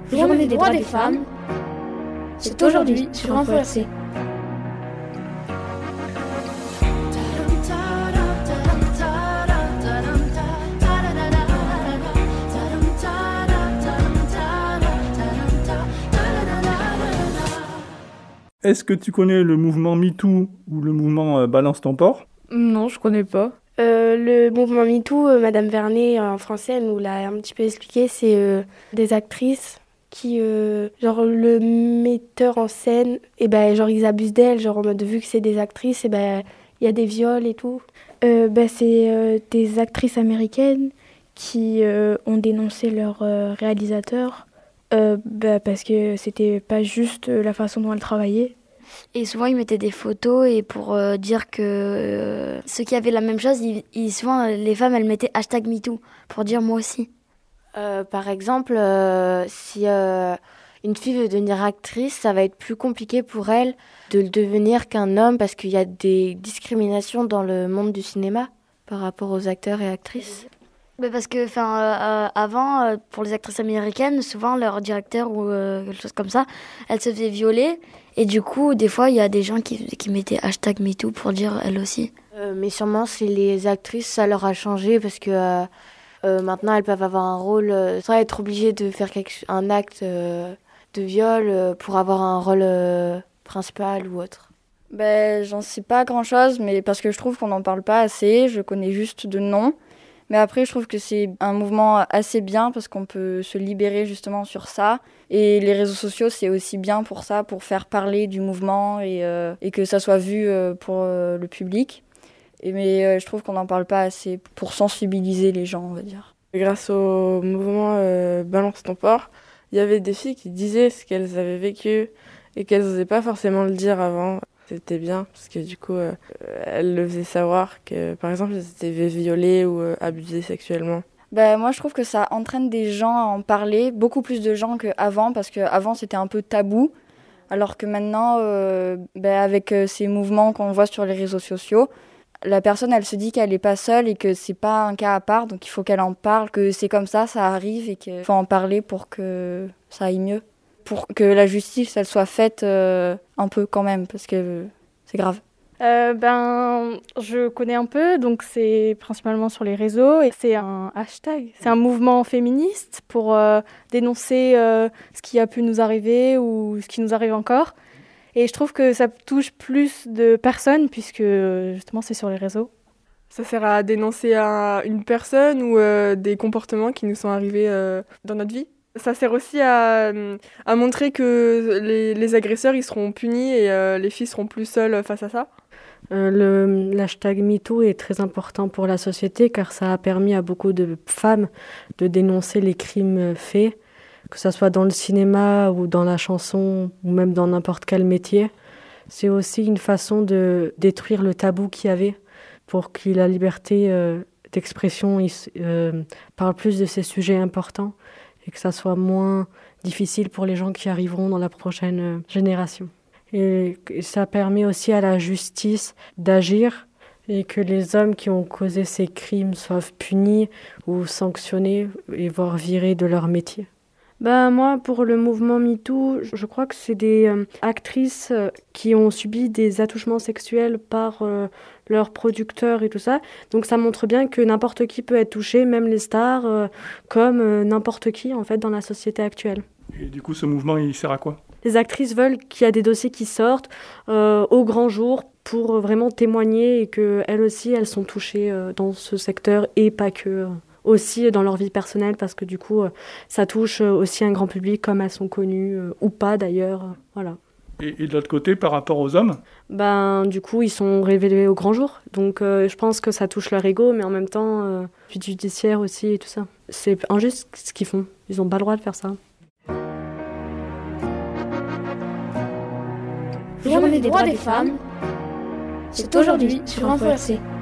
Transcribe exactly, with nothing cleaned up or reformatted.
Journée des droits des femmes, c'est aujourd'hui sur Info R C. Est-ce que tu connais le mouvement MeToo ou le mouvement euh, Balance ton porc ? Non, je connais pas. Euh, le mouvement MeToo, euh, Madame Vernet, en français, elle nous l'a un petit peu expliqué, c'est euh, des actrices qui, euh, genre, le metteur en scène, et ben, genre, ils abusent d'elles, genre, en mode, vu que c'est des actrices, et ben, il y a des viols et tout. Euh, ben, c'est euh, des actrices américaines qui euh, ont dénoncé leur euh, réalisateur euh, ben, parce que c'était pas juste la façon dont elles travaillaient. Et souvent, ils mettaient des photos et pour euh, dire que euh, ceux qui avaient la même chose, ils, ils, souvent, les femmes, elles mettaient hashtag MeToo pour dire moi aussi. Euh, par exemple, euh, si euh, une fille veut devenir actrice, ça va être plus compliqué pour elle de le devenir qu'un homme parce qu'il y a des discriminations dans le monde du cinéma par rapport aux acteurs et actrices. Mais parce que, enfin, euh, avant, euh, pour les actrices américaines, souvent leur directeur ou euh, quelque chose comme ça, elle se faisait violer. Et du coup, des fois, il y a des gens qui, qui mettaient hashtag MeToo pour dire elle aussi. Euh, mais sûrement, si les actrices, ça leur a changé parce que euh, euh, maintenant, elles peuvent avoir un rôle euh, sans être obligées de faire quelque, un acte euh, de viol euh, pour avoir un rôle euh, principal ou autre. Ben, j'en sais pas grand-chose, mais parce que je trouve qu'on n'en parle pas assez. Je connais juste de nom. Mais après, je trouve que c'est un mouvement assez bien parce qu'on peut se libérer justement sur ça. Et les réseaux sociaux, c'est aussi bien pour ça, pour faire parler du mouvement et, euh, et que ça soit vu euh, pour euh, le public. Et, mais euh, je trouve qu'on n'en parle pas assez pour sensibiliser les gens, on va dire. Grâce au mouvement euh, Balance ton porc, il y avait des filles qui disaient ce qu'elles avaient vécu et qu'elles n'osaient pas forcément le dire avant. C'était bien parce que du coup, euh, elles le faisaient savoir que, par exemple, elles étaient violées ou euh, abusées sexuellement. Ben, moi, je trouve que ça entraîne des gens à en parler, beaucoup plus de gens qu'avant, parce qu'avant, c'était un peu tabou, alors que maintenant, euh, ben, avec euh, ces mouvements qu'on voit sur les réseaux sociaux, la personne, elle se dit qu'elle n'est pas seule et que c'est pas un cas à part, donc il faut qu'elle en parle, que c'est comme ça, ça arrive et qu'il faut en parler pour que ça aille mieux. Pour que la justice, elle soit faite euh, un peu quand même, parce que euh, c'est grave. Euh, ben, je connais un peu, donc c'est principalement sur les réseaux et c'est un hashtag, c'est un mouvement féministe pour euh, dénoncer euh, ce qui a pu nous arriver ou ce qui nous arrive encore. Et je trouve que ça touche plus de personnes puisque justement c'est sur les réseaux. Ça sert à dénoncer à une personne ou euh, des comportements qui nous sont arrivés euh, dans notre vie. Ça sert aussi à, à montrer que les, les agresseurs ils seront punis et euh, les filles seront plus seules face à ça. Euh, le, l'hashtag MeToo est très important pour la société car ça a permis à beaucoup de femmes de dénoncer les crimes faits, que ce soit dans le cinéma ou dans la chanson ou même dans n'importe quel métier. C'est aussi une façon de détruire le tabou qu'il y avait pour que la liberté euh, d'expression euh, parle plus de ces sujets importants et que ça soit moins difficile pour les gens qui arriveront dans la prochaine génération. Et ça permet aussi à la justice d'agir et que les hommes qui ont causé ces crimes soient punis ou sanctionnés et voire virés de leur métier. Ben moi, pour le mouvement MeToo, je crois que c'est des euh, actrices euh, qui ont subi des attouchements sexuels par euh, leurs producteurs et tout ça. Donc ça montre bien que n'importe qui peut être touché, même les stars, euh, comme euh, n'importe qui en fait dans la société actuelle. Et du coup, ce mouvement, il sert à quoi ? Les actrices veulent qu'il y ait des dossiers qui sortent euh, au grand jour pour euh, vraiment témoigner et qu'elles aussi, elles sont touchées euh, dans ce secteur et pas que... Euh, aussi dans leur vie personnelle parce que du coup euh, ça touche aussi un grand public comme elles sont connues euh, ou pas d'ailleurs, euh, voilà. Et, et de l'autre côté, par rapport aux hommes ? Ben du coup ils sont révélés au grand jour, donc euh, je pense que ça touche leur ego, mais en même temps euh, puis judiciaire aussi et tout ça. C'est injuste ce qu'ils font, ils ont pas le droit de faire ça. Journée des droits des femmes, c'est aujourd'hui sur Info R C.